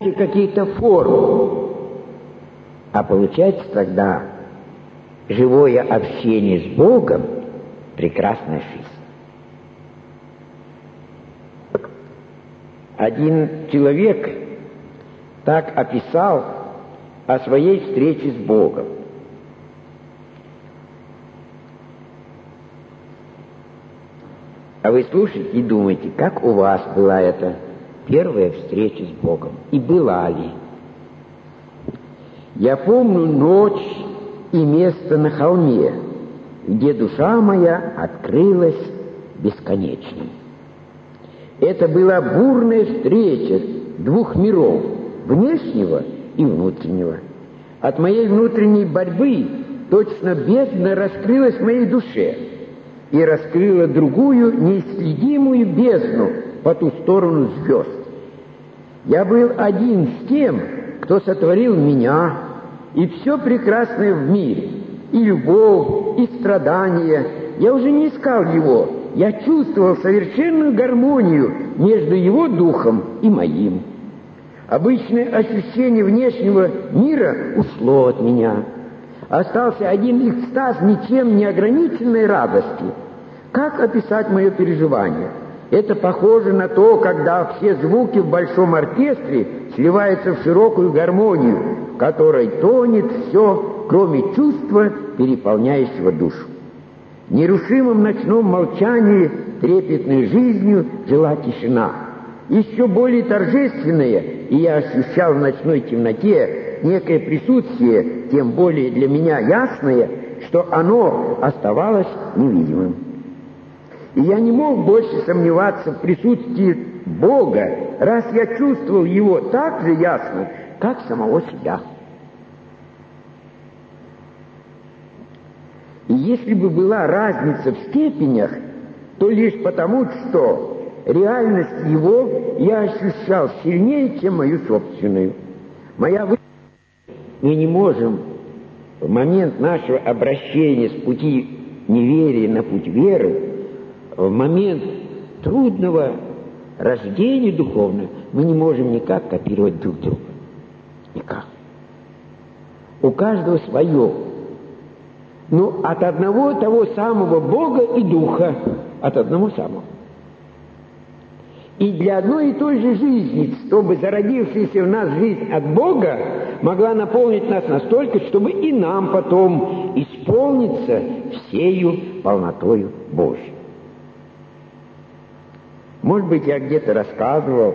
какие-то формы. А получается тогда живое общение с Богом, прекрасная жизнь. Один человек так описал о своей встрече с Богом. А вы слушаете и думаете, как у вас была эта первая встреча с Богом? И была ли? Я помню ночь и место на холме, где душа моя открылась бесконечным. Это была бурная встреча двух миров, внешнего и внутреннего. От моей внутренней борьбы точно бездна раскрылась в моей душе и раскрыла другую неисследимую бездну по ту сторону звезд. Я был один с тем, кто сотворил меня, и все прекрасное в мире, и любовь, и страдания. Я уже не искал его, я чувствовал совершенную гармонию между его духом и моим. Обычное ощущение внешнего мира ушло от меня. Остался один экстаз ничем не ограниченной радости. Как описать мое переживание? Это похоже на то, когда все звуки в большом оркестре сливаются в широкую гармонию, в которой тонет все, кроме чувства, переполняющего душу. В нерушимом ночном молчании трепетной жизнью жила тишина. Еще более торжественная, и я ощущал в ночной темноте некое присутствие, тем более для меня ясное, что оно оставалось невидимым. И я не мог больше сомневаться в присутствии Бога, раз я чувствовал Его так же ясно, как самого себя. И если бы была разница в степенях, то лишь потому, что реальность Его я ощущал сильнее, чем мою собственную. Мы не можем в момент нашего обращения с пути неверия на путь веры, в момент трудного рождения духовного, мы не можем никак копировать друг друга. Никак. У каждого свое. Но от одного того самого Бога и Духа, от одного самого. И для одной и той же жизни, чтобы зародившаяся в нас жизнь от Бога могла наполнить нас настолько, чтобы и нам потом исполниться всею полнотою Божьей. Может быть, я где-то рассказывал,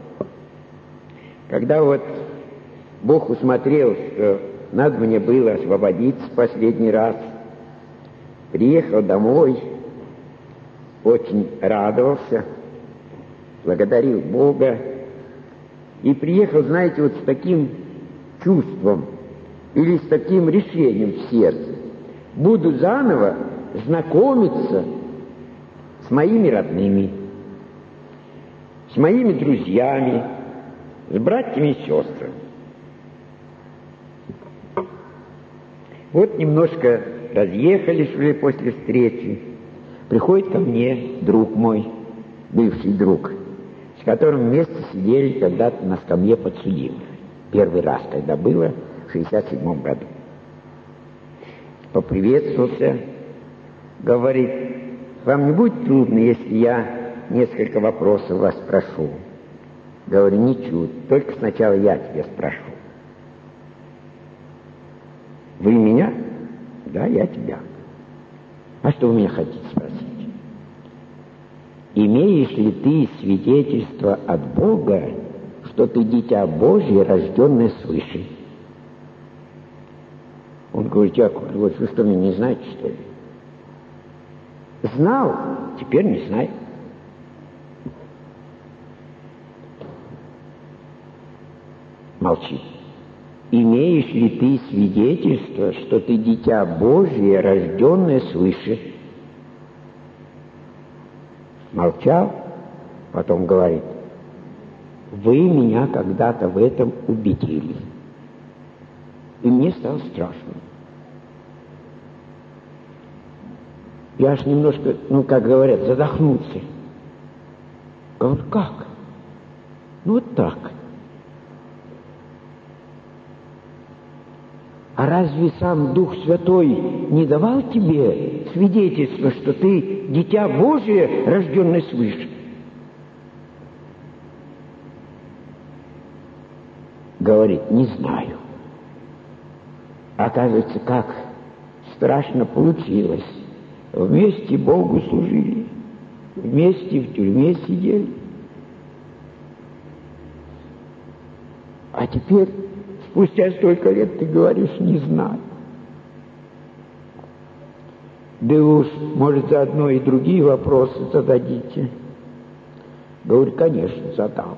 когда вот Бог усмотрел, что надо мне было освободиться в последний раз, приехал домой, очень радовался, благодарил Бога и приехал, знаете, вот с таким чувством или с таким решением в сердце. Буду заново знакомиться с моими родными, с моими друзьями, с братьями и сестрами. Вот немножко разъехались уже после встречи. Приходит ко мне друг мой, бывший друг, с которым вместе сидели когда-то на скамье подсудимых. Первый раз, когда было, в 1967 году. Поприветствовался, говорит: вам не будет трудно, если я несколько вопросов вас спрошу? Говорю: ничуть, только сначала я тебя спрошу. Вы меня? Да, я тебя. А что вы меня хотите спросить? Имеешь ли ты свидетельство от Бога, что ты дитя Божье, рожденное свыше? Он говорит: Яков Григорьевич, вы что, меня не знаете, что ли? Знал, теперь не знаю. Молчи. Имеешь ли ты свидетельство, что ты дитя Божье, рожденное свыше? Молчал, потом говорит: вы меня когда-то в этом убедили. И мне стало страшно. Я аж немножко, как говорят, задохнулся. Говорю: как? Ну вот так. А разве сам Дух Святой не давал тебе свидетельство, что ты дитя Божие, рожденное свыше? Говорит, не знаю. Оказывается, как страшно получилось. Вместе Богу служили, вместе в тюрьме сидели. А теперь, спустя столько лет, ты говоришь, не знаю. Да уж, может, заодно и другие вопросы зададите. Говорю, конечно, задал.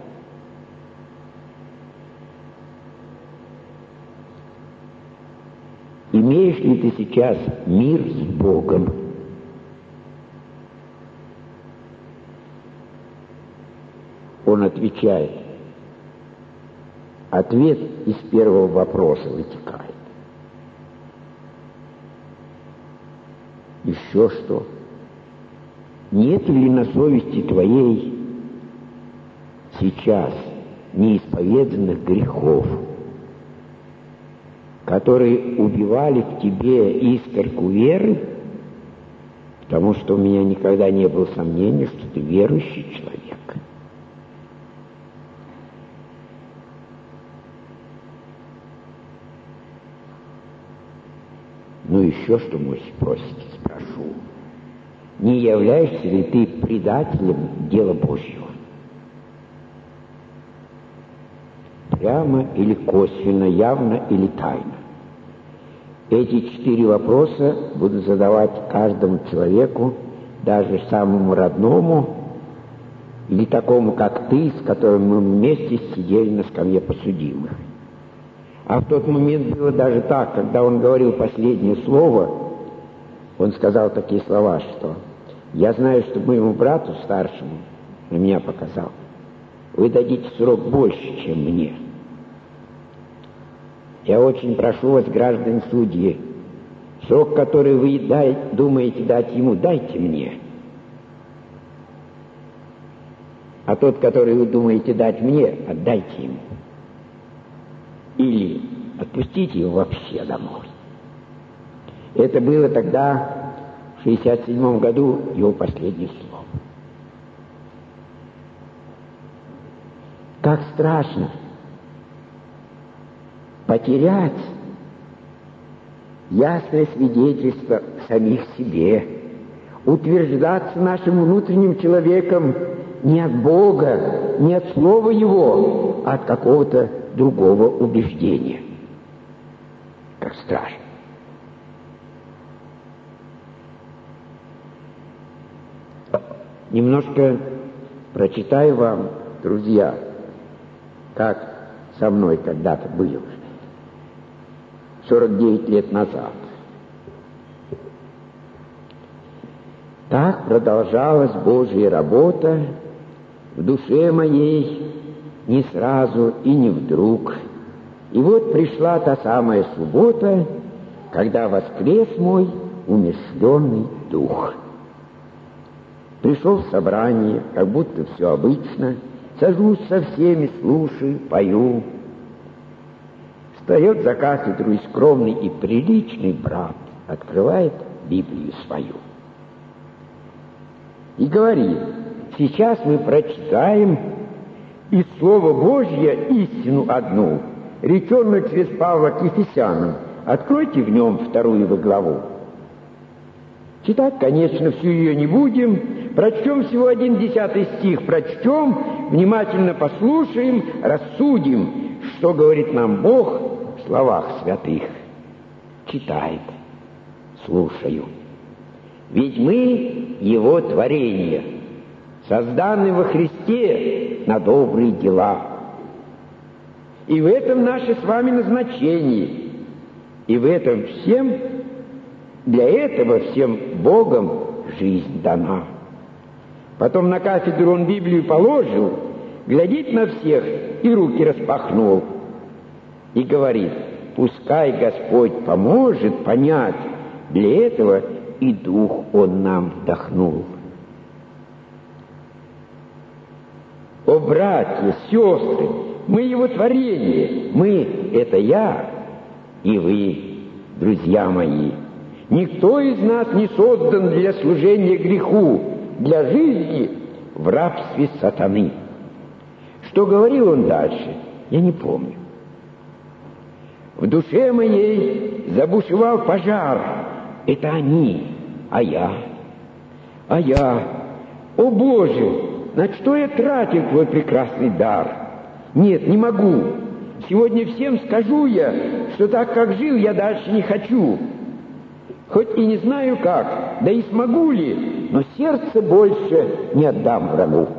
Имеешь ли ты сейчас мир с Богом? Он отвечает. Ответ из первого вопроса вытекает. Еще что? Нет ли на совести твоей сейчас неисповеданных грехов, которые убивали в тебе искорку веры, потому что у меня никогда не было сомнения, что ты верующий человек? Ну еще что, мой просите, спрошу. Не являешься ли ты предателем дела Божьего? Прямо или косвенно, явно или тайно? Эти 4 вопроса буду задавать каждому человеку, даже самому родному, или такому, как ты, с которым мы вместе сидели на скамье подсудимых. А в тот момент было даже так, когда он говорил последнее слово, он сказал такие слова, что «Я знаю, что моему брату старшему, на меня показал, вы дадите срок больше, чем мне. Я очень прошу вас, граждане судьи, срок, который вы думаете дать ему, дайте мне. А тот, который вы думаете дать мне, отдайте ему. Или отпустите его вообще домой». Это было тогда, в 1967 году, его последнее слово. Как страшно потерять ясное свидетельство самих себе, утверждаться нашим внутренним человеком не от Бога, не от слова Его, а от какого-то другого убеждения. Как страшно. Немножко прочитаю вам, друзья, как со мной когда-то было, 49 лет назад. Так продолжалась Божья работа в душе моей не сразу и не вдруг. И вот пришла та самая суббота, когда воскрес мой умерщвленный дух. Пришел в собрание, как будто все обычно, сажусь со всеми, слушаю, пою. Встает за кафедру и скромный, и приличный брат открывает Библию свою. И говорит: сейчас мы прочитаем из Слова Божье истину одну, реченную через Павла к Ефесянам. Откройте в нем 2 главу. Читать, конечно, всю ее не будем. Прочтем всего 1/10 стих. Прочтем, внимательно послушаем, рассудим, что говорит нам Бог в словах святых. Читает. Слушаю. Ведь мы Его творение, созданы во Христе на добрые дела. И в этом наше с вами назначение. И в этом всем, для этого всем Богом жизнь дана. Потом на кафедру он Библию положил, глядит на всех и руки распахнул. И говорит: пускай Господь поможет понять, для этого и Дух Он нам вдохнул. О, братья, сестры, мы Его творение, мы — это я и вы. друзья мои, никто из нас не создан для служения греху, для жизни в рабстве сатаны. Что говорил он дальше, я не помню. В душе моей забушевал пожар. Это они, а я. О Боже, на что я тратил твой прекрасный дар? Нет, не могу. Сегодня всем скажу я, что так, как жил, я дальше не хочу. Хоть и не знаю как, да и смогу ли, но сердце больше не отдам врагу.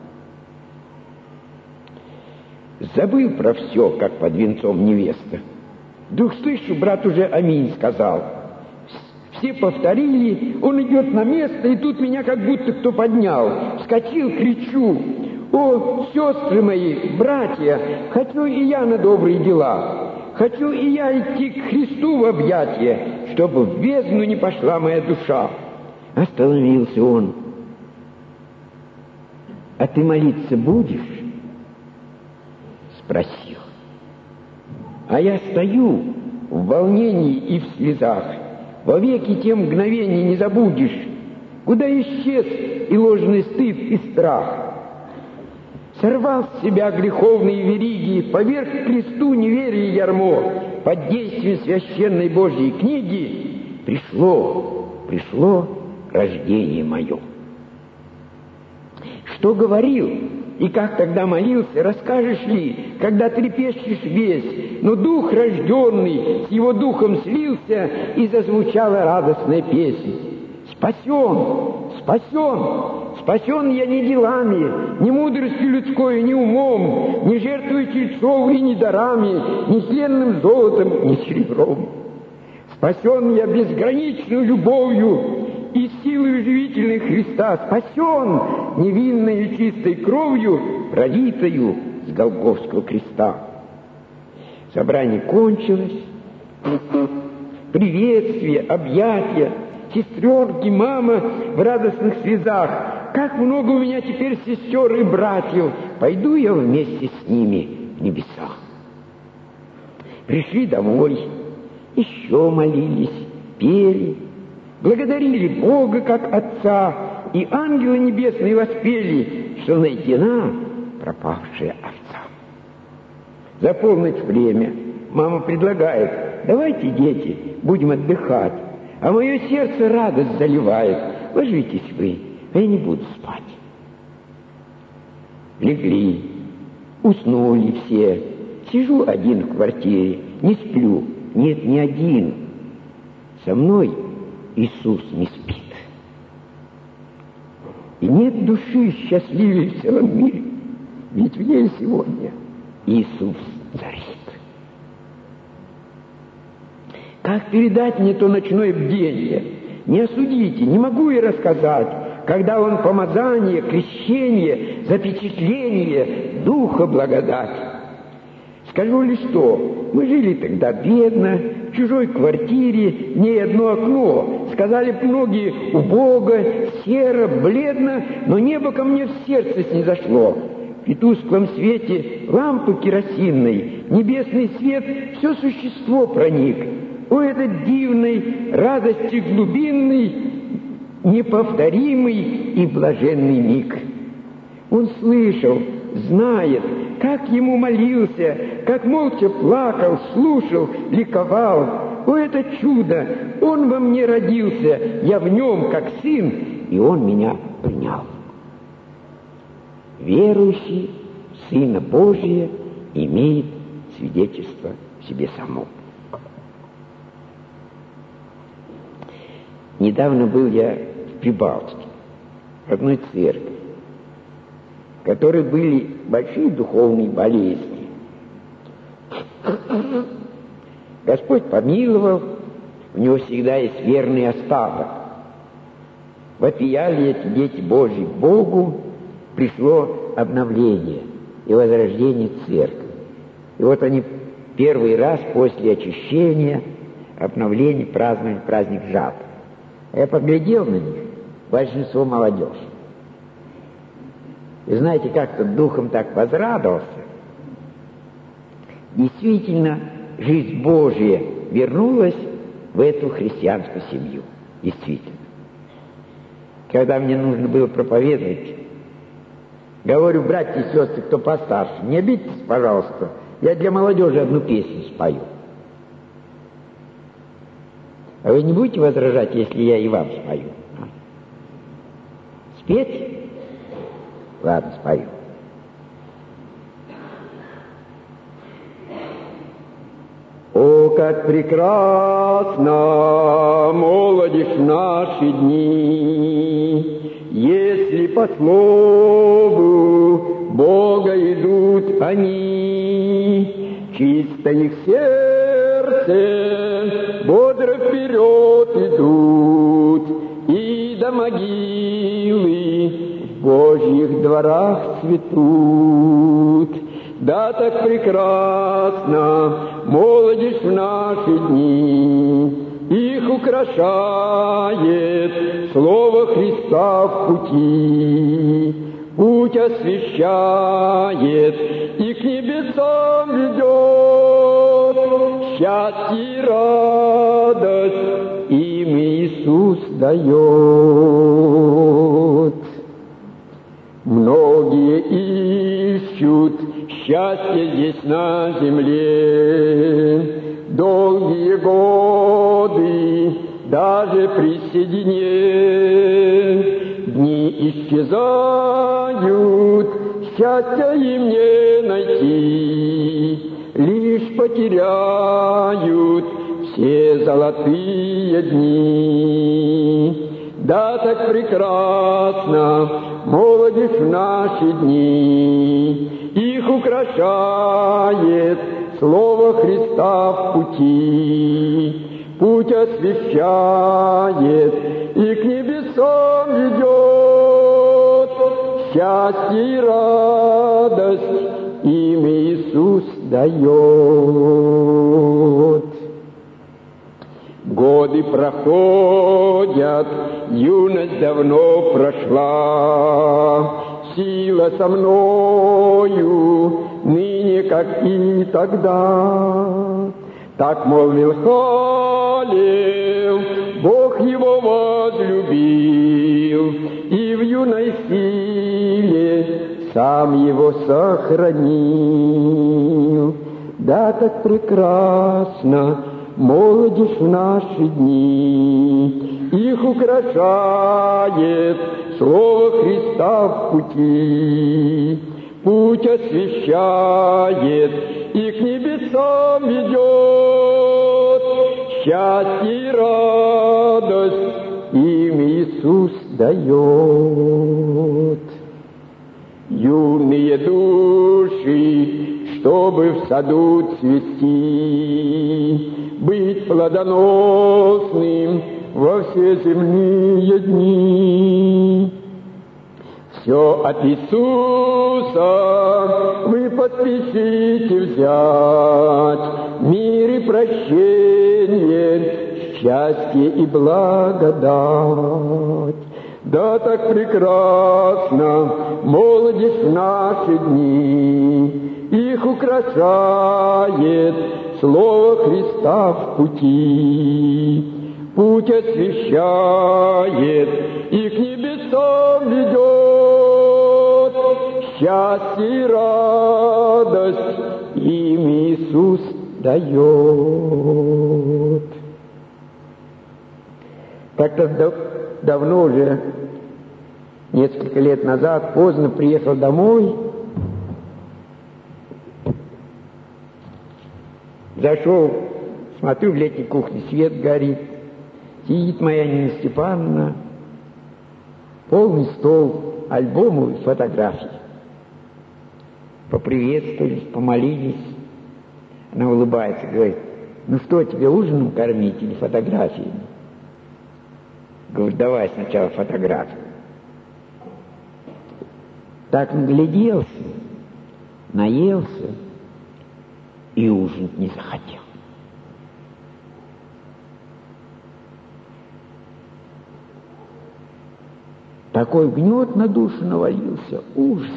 Забыл про все, как под венцом невеста. Вдруг слышу, брат уже аминь сказал. Все повторили, он идет на место, и тут меня как будто кто поднял. Вскочил, кричу: «О, сестры мои, братья, хочу и я на добрые дела, хочу и я идти к Христу в объятия, чтобы в бездну не пошла моя душа». Остановился он. «А ты молиться будешь?» Спросил. А я стою в волнении и в слезах. Вовеки те мгновения не забудешь, куда исчез и ложный стыд, и страх. Сорвал с себя греховные вериги, поверг к кресту неверие ярмо. Под действием священной Божьей книги пришло рождение мое. Что говорил и как тогда молился, расскажешь ли, когда трепещешь весь, но дух рожденный с его духом слился, и зазвучала радостная песня. Спасен я не делами, ни мудростью людской, ни умом, не жертвой тельцов и ни дарами, ни тленным золотом, ни серебром. Спасен я безграничной любовью и силой живительной Христа. Спасен невинной и чистой кровью, пролитою с Голгофского креста. Собрание кончилось. Приветствие, объятия, сестренки, мама в радостных слезах. Как много у меня теперь сестер и братьев. Пойду я вместе с ними в небеса. Пришли домой, еще молились, пели, благодарили Бога как Отца, и ангелы небесные воспели, что найдена пропавшая овца. За полночь время мама предлагает: давайте, дети, будем отдыхать, а мое сердце радость заливает. Ложитесь вы, а я не буду спать. Легли, уснули все. Сижу один в квартире, не сплю. Нет, не один. Со мной Иисус не спит. И нет души счастливее в целом мире, ведь в ней сегодня Иисус царит. Как передать мне то ночное бдение? Не осудите, не могу и рассказать, когда он помазание, крещение, запечатление Духа благодать. Скажу лишь что, мы жили тогда бедно, в чужой квартире, не одно окно. Сказали б многие: убого, серо, бледно, но небо ко мне в сердце снизошло. В тусклом свете лампы керосинной небесный свет все существо проник. О, этот дивный, радости глубинный, неповторимый и блаженный миг! Он слышал, знает, как ему молился, как молча плакал, слушал, ликовал. О, это чудо! Он во мне родился, я в нем как сын, и он меня принял. Верующий в Сына Божия имеет свидетельство в себе самом. Недавно был я в Прибалтике, в одной церкви, в которой были большие духовные болезни. Господь помиловал, у него всегда есть верный остаток. Вопияли эти дети Божьи к Богу, пришло обновление и возрождение церкви. И вот они первый раз после очищения, обновления праздновали праздник жатвы. Я поглядел на них, большинство молодежь. И знаете, как-то духом так возрадовался. Действительно, жизнь Божия вернулась, в эту христианскую семью. Действительно. Когда мне нужно было проповедовать, говорю: братья и сестры, кто постарше, не обидитесь, пожалуйста, я для молодежи одну песню спою. А вы не будете возражать, если я и вам спою? Спеть? Ладно, спою. О, как прекрасна молодежь в наши дни, если по слову Бога идут они, чисто их сердце, бодро вперед идут, и до могилы в Божьих дворах цветут. Да, так прекрасна молодежь в наши дни, их украшает слово Христа в пути, путь освещает и к небесам ведет, счастье и радость им Иисус дает. Многие ищут счастье здесь на земле, долгие годы, даже при седине, дни исчезают, счастья им не найти, лишь потеряют все золотые дни. Да, так прекрасна молодежь в наши дни, их украшает слово Христа в пути, путь освещает и к небесам ведет, счастье и радость им Иисус дает. Годы проходят, юность давно прошла, сила со мною ныне, как и тогда. Так молвил Халев, Бог его возлюбил, и в юной силе сам его сохранил. Да, так прекрасно молодежь в наши дни, их украшает слово Христа в пути, путь освещает и к небесам ведет, счастье и радость им Иисус дает. Юные души, чтобы в саду цвести, быть плодоносным во все земные дни. Все от Иисуса вы поспешите взять, мир и прощение, счастье и благодать. Да, так прекрасна молодежь в наши дни, их украшает слово Христа в пути, путь освещает и к небесам ведет, счастье и радость им Иисус дает. Как-то давно уже, несколько лет назад, поздно приехал домой, зашел, смотрю, в летней кухне свет горит, сидит моя Нина Степановна, полный стол альбомов и фотографий. Поприветствовались, помолились. Она улыбается, говорит: ну что, тебе ужином кормить или фотографиями? Говорю: давай сначала фотографию. Так нагляделся, наелся и ужинать не захотел. Такой гнет на душу навалился, ужас.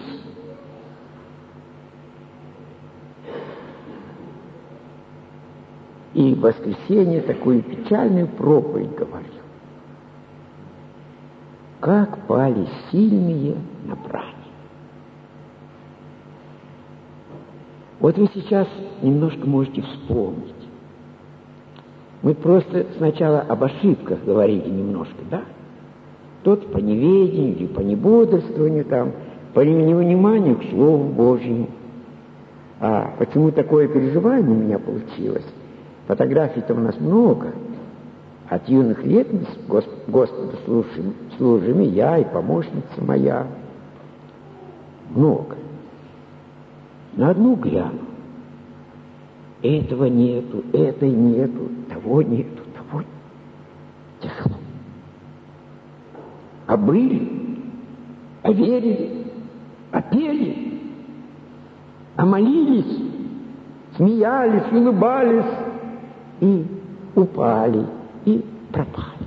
и в воскресенье такую печальную проповедь говорил. Как пали сильные на брани. Вот вы сейчас немножко можете вспомнить. Мы просто сначала об ошибках говорили немножко, да? Тот по неведению или по небодрствованию, там, по невниманию к Слову Божьему. А почему такое переживание у меня получилось? Фотографий-то у нас много. От юных лет мы Господу служим, и я, и помощница моя. Много. На одну гляну. Этого нету, этой нету, того нету, того нету. Тяжело. А были, а верили, а пели, а молились, смеялись, улыбались и упали, и пропали.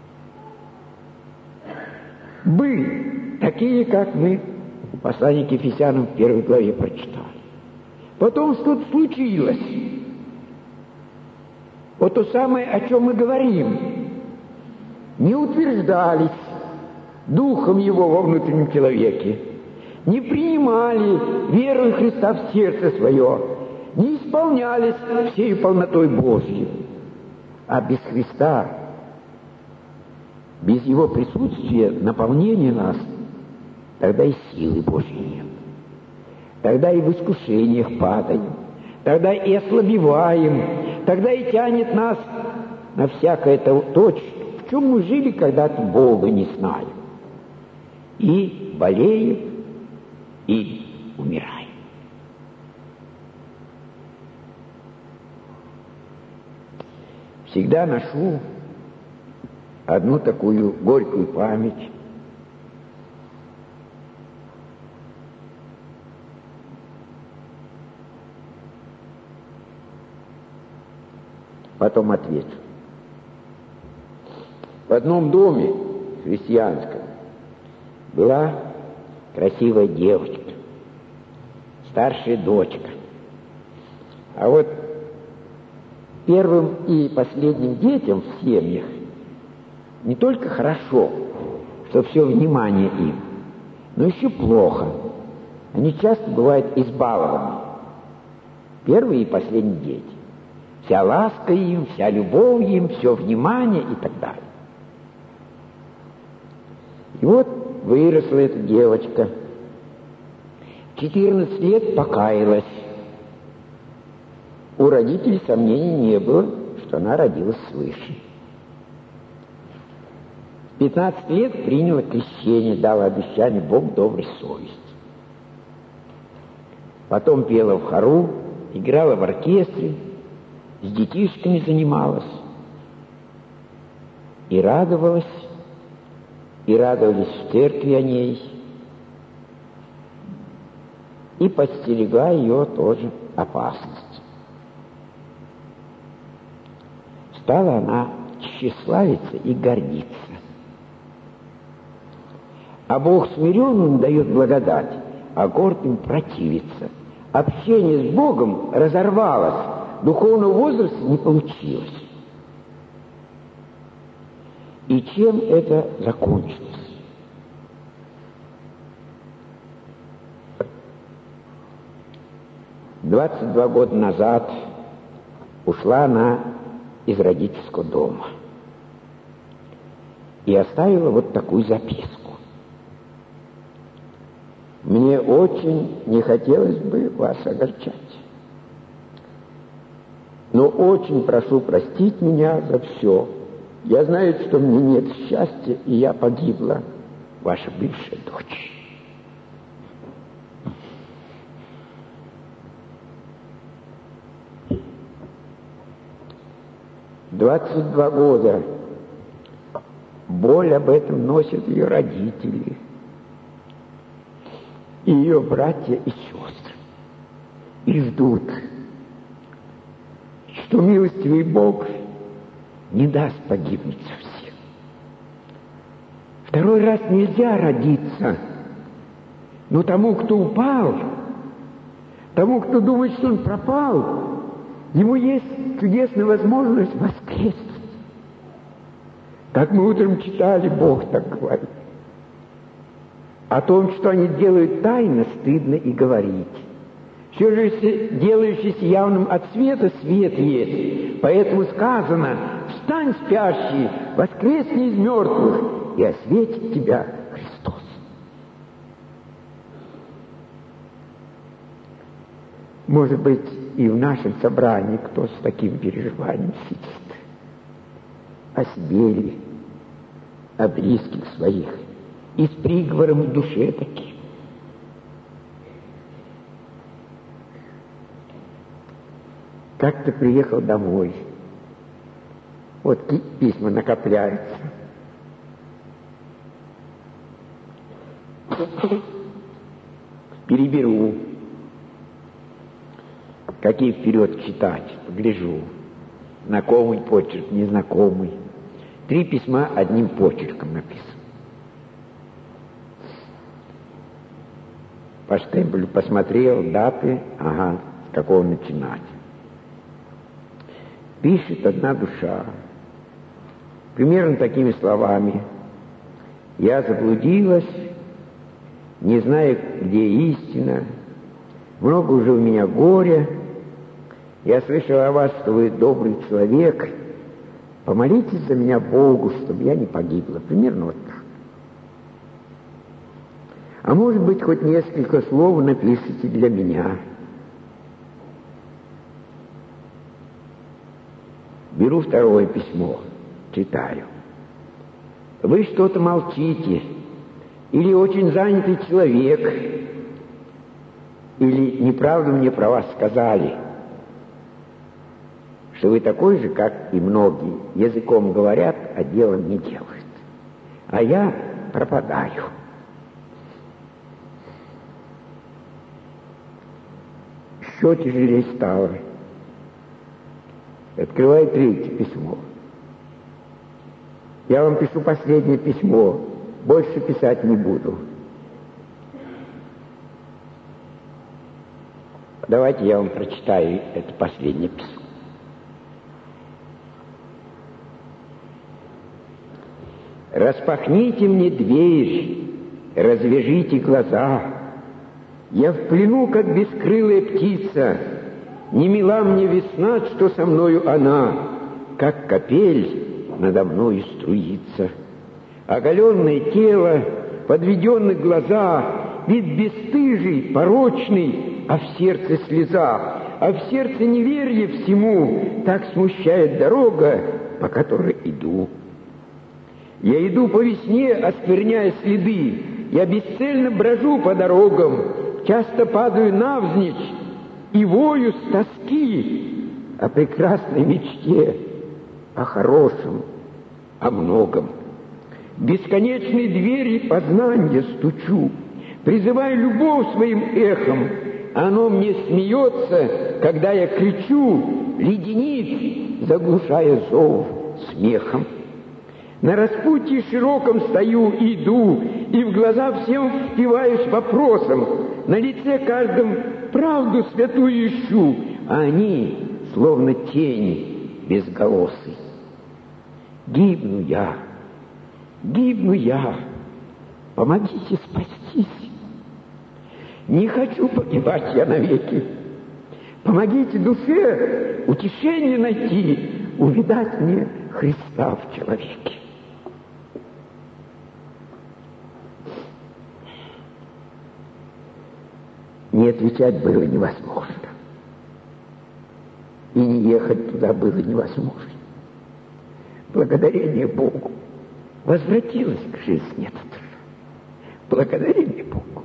Были такие, как мы в послании к Ефесянам в 1 главе прочитали. Потом что-то случилось. Вот то самое, о чем мы говорим. Не утверждались Духом Его во внутреннем человеке, не принимали веру Христа в сердце свое, не исполнялись всей полнотой Божьей. А без Христа, без Его присутствия, наполнения нас, тогда и силы Божьей нет. Тогда и в искушениях падаем, тогда и ослабеваем, тогда и тянет нас на всякое то, в чем мы жили когда-то, Бога не знаем. И болеем, и умираем. Всегда ношу одну такую горькую память. Потом отвечу. В одном доме христианском была красивая девочка, старшая дочка. А вот первым и последним детям в семьях не только хорошо, что все внимание им, но еще плохо. Они часто бывают избалованы. Первые и последние дети. Вся ласка им, вся любовь им, все внимание и так далее. И вот выросла эта девочка. 14 лет покаялась. У родителей сомнений не было, что она родилась свыше. В 15 лет приняла крещение, дала обещание Бог доброй совести. Потом пела в хору, играла в оркестре, с детишками занималась. И радовалась, и радовались в церкви о ней, и подстерегла ее тоже опасность. Стала она тщеславиться и гордиться. А Бог смиренным дает благодать, а гордым противится. Общение с Богом разорвалось, духовного возраста не получилось. И чем это закончилось? «22 года назад ушла она из родительского дома и оставила вот такую записку. Мне очень не хотелось бы вас огорчать, но очень прошу простить меня за все. Я знаю, что мне нет счастья, и я погибла, ваша бывшая дочь». «22 года боль об этом носят ее родители, и ее братья и сестры, и ждут, что милостивый Бог не даст погибнуть совсем. Второй раз нельзя родиться, но тому, кто упал, тому, кто думает, что он пропал, ему есть чудесная возможность воскреснуть. Как мы утром читали, Бог так говорит. О том, что они делают тайно, стыдно и говорить. Все же, делающийся явным от света, свет есть. Поэтому сказано: «Встань, спящий, воскресни из мертвых, и осветит тебя Христос». Может быть, и в нашем собрании кто с таким переживанием сидит. О себе ли, о близких своих, и с приговором в душе таким. Как-то приехал домой. Вот письма накопляются. Переберу. Какие вперед читать, погляжу. Знакомый почерк, незнакомый. 3 письма одним почерком написано. По штемпелю посмотрел, даты, ага, с какого начинать. Пишет одна душа, примерно такими словами: «Я заблудилась, не знаю, где истина, много уже у меня горя, я слышал о вас, что вы добрый человек, помолитесь за меня Богу, чтобы я не погибла». Примерно вот так. А может быть, хоть несколько слов напишите для меня. Беру 2 письмо, читаю. Вы что-то молчите, или очень занятый человек, или неправду мне про вас сказали, что вы такой же, как и многие, языком говорят, а делом не делают. А я пропадаю. Еще тяжелее стало. Открываю 3 письмо. Я вам пишу последнее письмо. Больше писать не буду. Давайте я вам прочитаю это последнее письмо. «Распахните мне дверь, развяжите глаза. Я в плену, как бескрылая птица. Не мила мне весна, что со мною она, как капель надо мною струится. Оголенное тело, подведенные глаза, вид бесстыжий, порочный, а в сердце слеза, а в сердце неверие всему, так смущает дорога, по которой иду. Я иду по весне, оскверняя следы, я бесцельно брожу по дорогам, часто падаю навзничь и вою с тоски о прекрасной мечте, о хорошем, о многом. В бесконечные двери познания стучу, призываю любовь своим эхом, а оно мне смеется, когда я кричу, леденит, заглушая зов смехом. На распутье широком стою, иду, и в глаза всем впиваюсь вопросом, на лице каждом правду святую ищу, а они, словно тени безголосые. Гибну я, помогите спастись. Не хочу погибать я навеки. Помогите душе утешение найти, увидать мне Христа в человеке. Не отвечать было невозможно. И не ехать туда было невозможно. Благодарение Богу возвратилась к жизни эта душа. Благодарение Богу.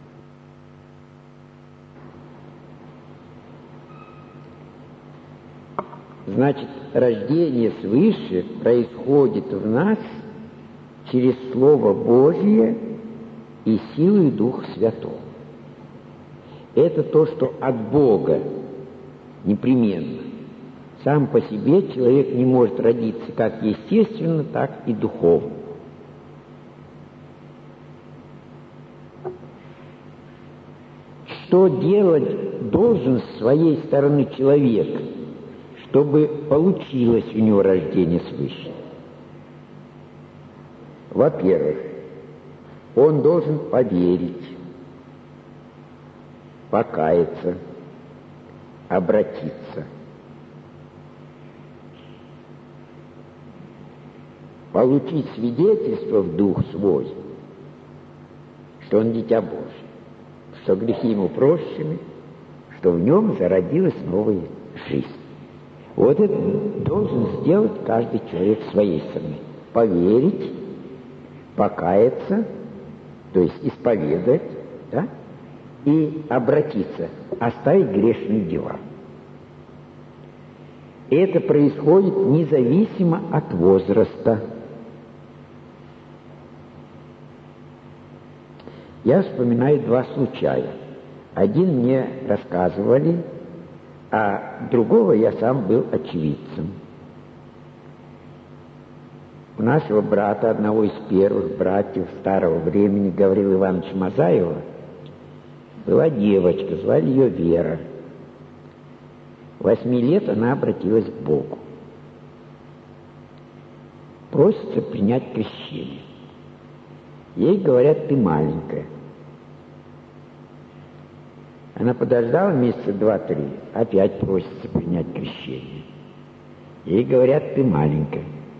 Значит, рождение свыше происходит в нас через Слово Божье и силу Духа Святого. Это то, что от Бога непременно. Сам по себе человек не может родиться как естественно, так и духовно. Что делать должен с своей стороны человек, чтобы получилось у него рождение свыше? Во-первых, он должен поверить, покаяться, обратиться. Получить свидетельство в дух свой, что он дитя Божие, что грехи ему прощены, что в нем зародилась новая жизнь. Вот это должен сделать каждый человек своей стороны. Поверить, покаяться, то есть исповедать, да, и обратиться, оставить грешные дела. И это происходит независимо от возраста. Я вспоминаю два случая. Один мне рассказывали, а другого я сам был очевидцем. У нашего брата, одного из первых братьев старого времени, Гаврила Ивановича Мазаева, была девочка, звали ее Вера. 8 лет она обратилась к Богу. Просится принять крещение. Ей говорят: ты маленькая. Она подождала месяца 2-3, опять просится принять крещение. Ей говорят: ты маленькая.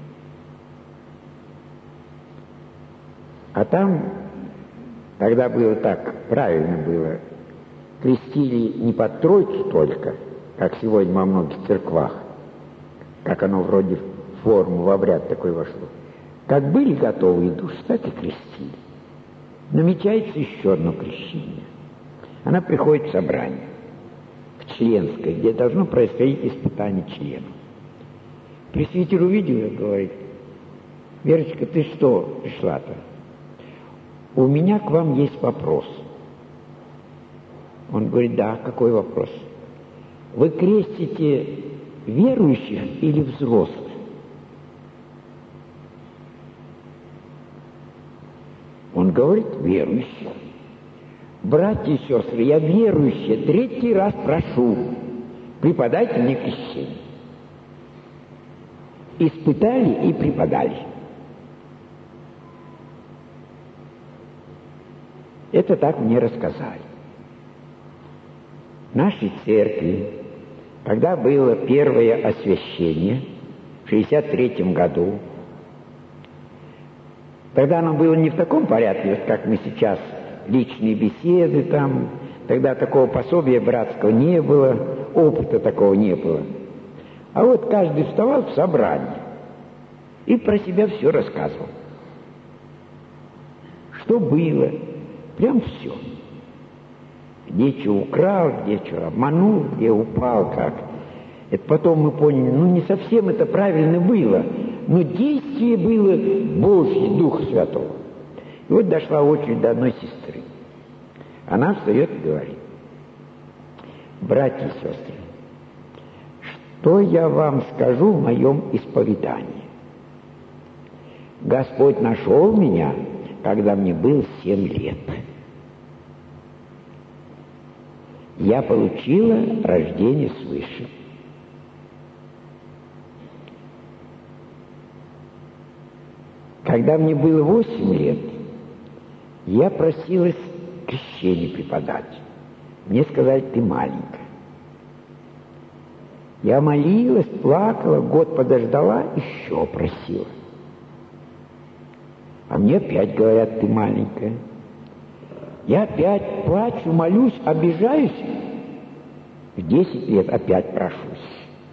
А там, когда было так, правильно было, крестили не под Троицу только, как сегодня во многих церквах, как оно вроде в форму, в обряд такой вошло. Как были готовые души, так и крестили. Намечается еще одно крещение. Она приходит в собрание, в членское, где должно происходить испытание членов. Пресвитер увидел и говорит: Верочка, ты что пришла-то? У меня к вам есть вопрос. Он говорит: да, какой вопрос? Вы крестите верующих или взрослых? Он говорит: верующих. Братья и сестры, я верующий, 3-й раз прошу, преподайте мне крещение. Испытали и преподали. Это так мне рассказали. В нашей церкви, когда было первое освящение, в 1963 году, тогда оно было не в таком порядке, как мы сейчас, личные беседы там, тогда такого пособия братского не было, опыта такого не было. А вот каждый вставал в собрании и про себя все рассказывал. Что было, прям все. Где что украл, где что обманул, где упал, как. Это потом мы поняли, не совсем это правильно было, но действие было Божье, Духа Святого. И вот дошла очередь до одной сестры. Она встает и говорит: братья и сестры, что я вам скажу в моем исповедании? Господь нашел меня, когда мне было 7 лет. Я получила рождение свыше. Когда мне было 8 лет, я просилась крещение преподать. Мне сказали: ты маленькая. Я молилась, плакала, год подождала, еще просила. А мне опять говорят: ты маленькая. Я опять плачу, молюсь, обижаюсь. В 10 лет опять прошусь.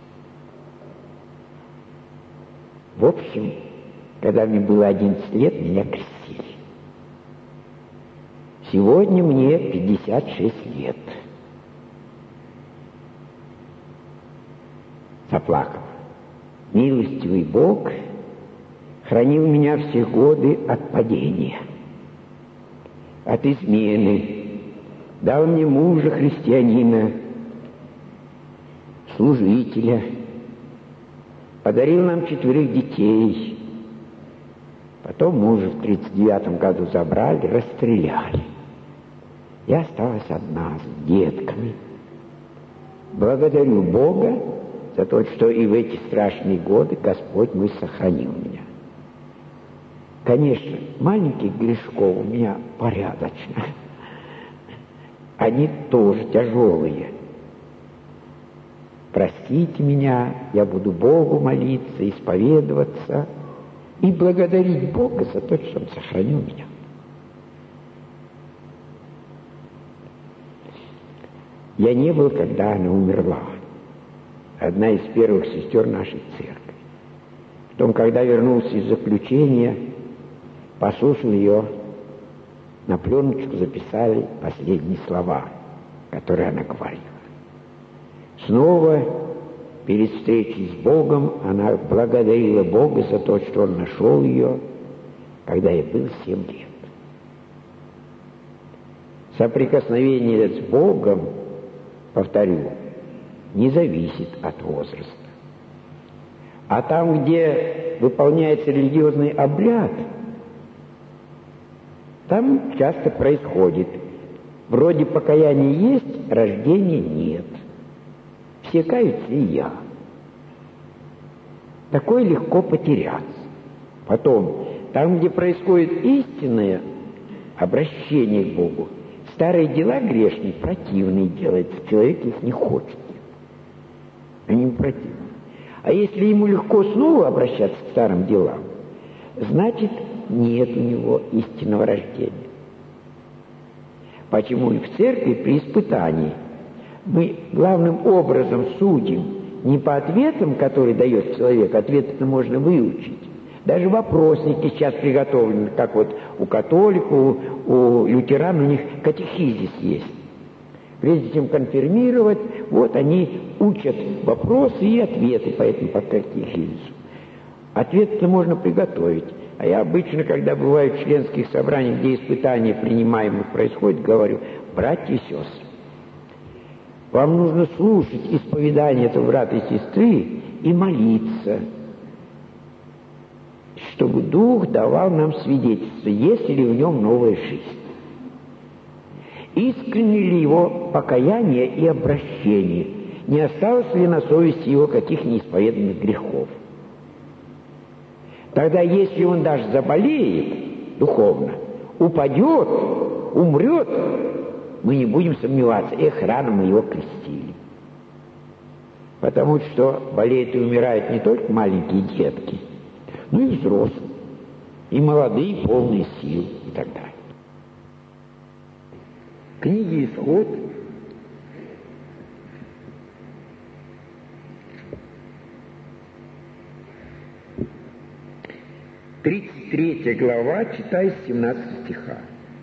В общем, когда мне было 11 лет, меня крестили. Сегодня мне 56 лет. Заплакал. Милостивый Бог хранил меня все годы от падения, от измены, дал мне мужа христианина, служителя, подарил нам 4 детей. Потом мужа в 1939 году забрали, расстреляли. Я осталась одна с детками. Благодарю Бога, за то, что и в эти страшные годы Господь мой сохранил меня. Конечно, маленьких грешков у меня порядочно. Они тоже тяжелые. Простите меня, я буду Богу молиться, исповедоваться и благодарить Бога за то, что Он сохранил меня. Я не был, когда она умерла. Одна из первых сестер нашей церкви. Потом, когда вернулся из заключения, послушал ее, на пленочку записали последние слова, которые она говорила. Снова, перед встречей с Богом, она благодарила Бога за то, что Он нашел ее, когда ей было 7 лет. Соприкосновение с Богом, повторю, не зависит от возраста. А там, где выполняется религиозный обряд, там часто происходит: вроде покаяния есть, рождения нет. Все каются, и я. Такое легко потеряться. Потом, там, где происходит истинное обращение к Богу, старые дела грешные, противные делаются, человек их не хочет. Они противны. А если ему легко снова обращаться к старым делам, значит, нет у него истинного рождения. Почему и в церкви при испытании мы главным образом судим не по ответам, которые дает человек, ответы-то можно выучить. Даже вопросники сейчас приготовлены, как вот у католиков, у лютеран, у них катехизис есть. Прежде чем конфирмировать, вот они учат вопросы и ответы по этому катехизису. Ответы-то можно приготовить. А я обычно, когда бываю в членских собраниях, где испытания принимаемых происходят, говорю: братья и сестры, вам нужно слушать исповедание этого брата и сестры и молиться, чтобы Дух давал нам свидетельство, есть ли в нем новая жизнь. Искренне ли его покаяние и обращение, не осталось ли на совести его каких неисповеданных грехов. Тогда, если он даже заболеет духовно, упадет, умрет, мы не будем сомневаться: рано мы его крестили. Потому что болеют и умирают не только маленькие детки, но и взрослые, и молодые, полные сил и так далее. В книге «Исход» — 33 глава, читай с 17 стиха.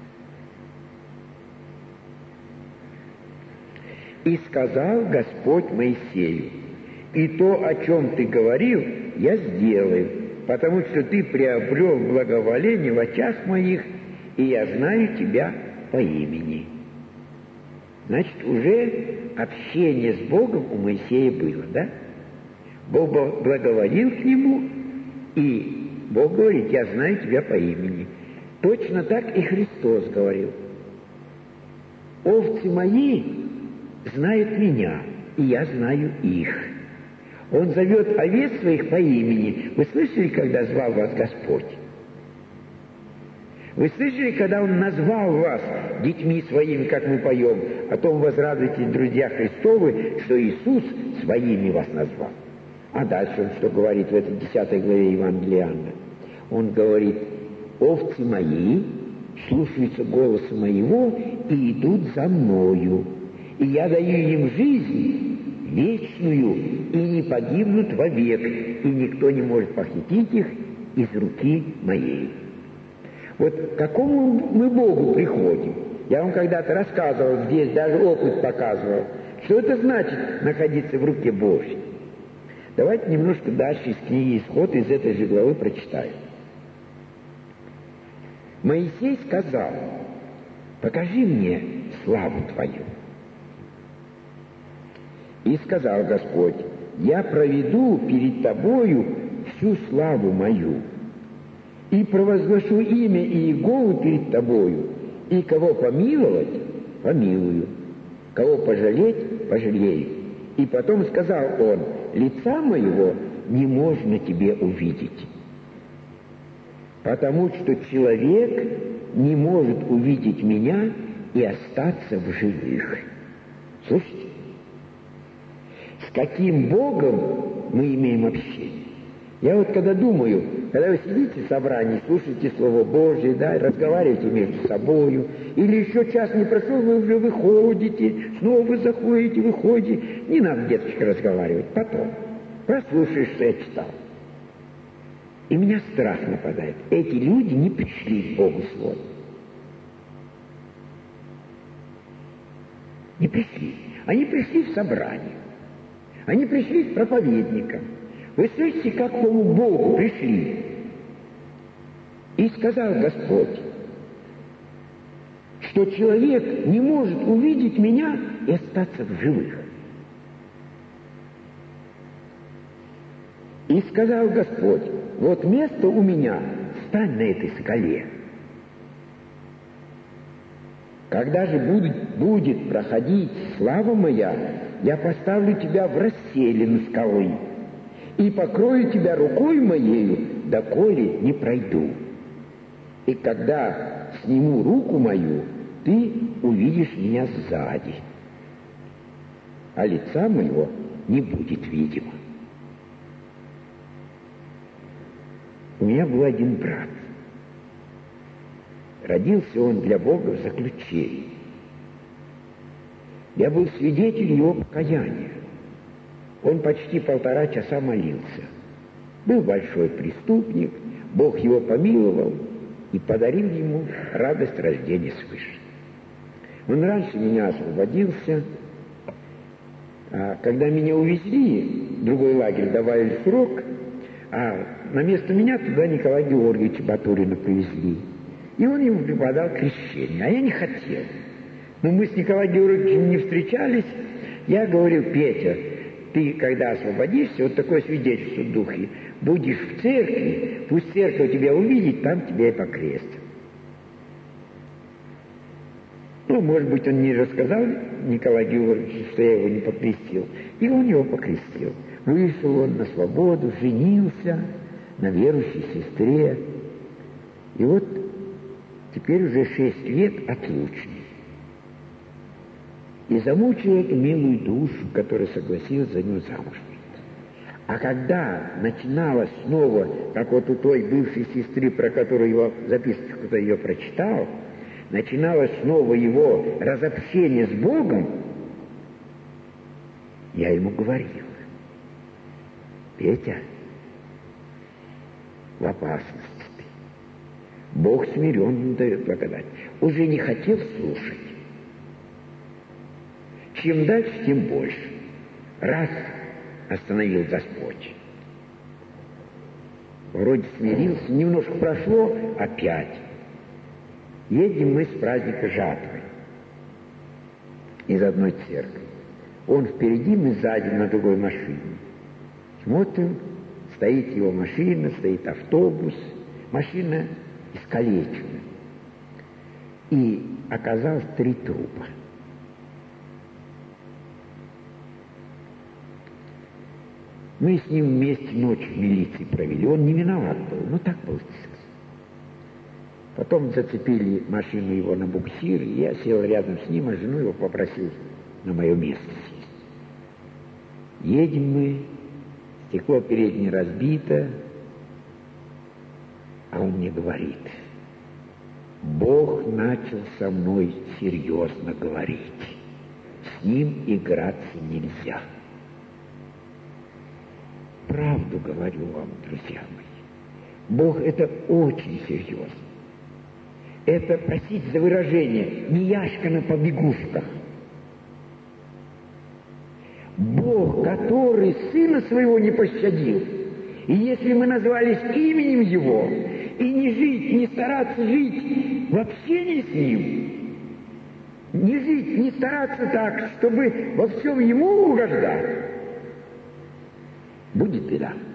«И сказал Господь Моисею: и то, о чем ты говорил, я сделаю, потому что ты приобрел благоволение в очах моих, и я знаю тебя по имени». Значит, уже общение с Богом у Моисея было, да? Бог благоволил к нему, и Бог говорит: я знаю тебя по имени. Точно так и Христос говорил: овцы мои знают меня, и я знаю их. Он зовет овец своих по имени. Вы слышали, когда звал вас Господь? Вы слышали, когда Он назвал вас детьми своими, как мы поем, о том возрадуйтесь, друзья Христовы, что Иисус своими вас назвал. А дальше Он что говорит в этой 10 главе Евангелия Иоанна? Он говорит: овцы мои слушаются голоса моего и идут за мною, и я даю им жизнь вечную, и не погибнут вовек, и никто не может похитить их из руки моей. Вот к какому мы Богу приходим? Я вам когда-то рассказывал здесь, даже опыт показывал. Что это значит находиться в руке Божьей? Давайте немножко дальше из книги «Исход», из этой же главы прочитаем. Моисей сказал: покажи мне славу твою. И сказал Господь: я проведу перед тобою всю славу мою, и провозглашу имя Иеговы перед тобою, и кого помиловать, помилую, кого пожалеть, пожалею, И потом сказал он: лица моего не можно тебе увидеть, потому что человек не может увидеть меня и остаться в живых. Слушайте, с каким Богом мы имеем общение? Я вот когда думаю, когда вы сидите в собрании, слушаете Слово Божие, да, разговариваете между собою, или еще час не прошел, вы уже выходите, снова вы заходите, выходите. Не надо, деточка, разговаривать. Потом прослушаешь, что я читал. И меня страх нападает. Эти люди не пришли к Богу своему. Не пришли. Они пришли в собрание. Они пришли к проповедникам. Вы слышите, как к тому Богу пришли? И сказал Господь, что человек не может увидеть меня и остаться в живых. И сказал Господь: вот место у меня, стань на этой скале. Когда же будет проходить слава моя, я поставлю тебя в расселину скалы и покрою тебя рукой моею, доколе не пройду. И когда сниму руку мою, ты увидишь меня сзади, а лица моего не будет видимо. У меня был один брат. Родился он для Бога в заключении. Я был свидетелем его покаяния. Он почти 1,5 часа молился. Был большой преступник, Бог его помиловал и подарил ему радость рождения свыше. Он раньше меня освободился, а когда меня увезли, в другой лагерь добавили срок, а на место меня туда Николая Георгиевича Батурина повезли. И он ему преподал крещение, а я не хотел. Но мы с Николаем Георгиевичем не встречались. Я говорил: Петя, ты, когда освободишься, вот такое свидетельство в духе, будешь в церкви, пусть церковь тебя увидит, там тебя и покрестят. Ну, может быть, он не рассказал Николаю Георгиевичу, что я его не покрестил. И он его покрестил. Вышел он на свободу, женился на верующей сестре. И вот теперь уже 6 лет отлучный. И замучил эту милую душу, которая согласилась за него замуж выйти. А когда начиналось снова, как вот у той бывшей сестры, про которую его записку кто-то ее прочитал, начиналось снова его разобщение с Богом, я ему говорил: Петя, в опасности ты. Бог смиренным дает благодать. Уже не хотел слушать. Чем дальше, тем больше. Раз остановил Господь. Вроде смирился, немножко прошло, опять. Едем мы с праздника жатвы из одной церкви. Он впереди, мы сзади на другой машине. Смотрим, стоит его машина, стоит автобус, машина искалечена. И оказалось 3 трупа. Мы с ним вместе ночь в милиции провели. Он не виноват был, но так получилось. Потом зацепили машину его на буксир, и я сел рядом с ним, а жену его попросил на мое место сесть. Едем мы, стекло переднее разбито, а он мне говорит: Бог начал со мной серьезно говорить. С ним играться нельзя. Правду говорю вам, друзья мои. Бог — это очень серьезно. Это, простите за выражение, не яшка на побегушках. Бог, который Сына Своего не пощадил. И если мы назвались именем Его, и не жить, не стараться жить в общении с Ним, не жить, не стараться так, чтобы во всем Ему угождать, будет беда.